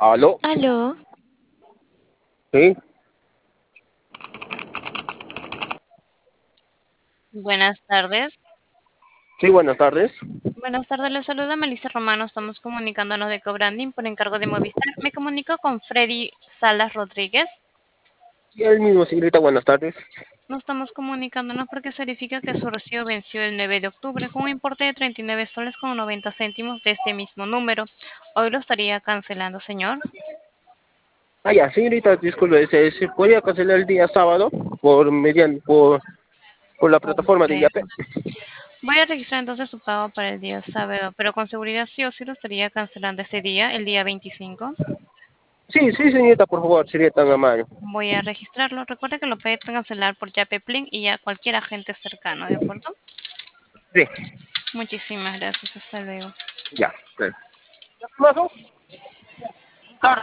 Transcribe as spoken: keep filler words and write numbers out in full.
¿Aló? Aló, Sí, buenas tardes. sí, buenas tardes. Buenas tardes, les saluda Melissa Romano. Estamos comunicándonos de Cobranding por encargo de Movistar. Me comunico con Freddy Salas Rodríguez. Sí, el mismo, señorita, buenas tardes. Nos estamos comunicándonos porque se verifica que su recibo venció el nueve de octubre con un importe de treinta y nueve soles con noventa céntimos de este mismo número. Hoy lo estaría cancelando, señor. Ah, ya, señorita, disculpe, ¿se, se podría cancelar el día sábado por mediante, por, por la plataforma de Completo. Yape? Voy a registrar entonces su pago para el día sábado, pero con seguridad sí o sí lo estaría cancelando ese día, el día veinticinco. Sí, sí, señorita, por favor, sería tan amable. Voy a registrarlo. Recuerda que lo puede cancelar por Yapeplink y a cualquier agente cercano, ¿de acuerdo? Sí, Muchísimas gracias. Hasta luego. ya, claro.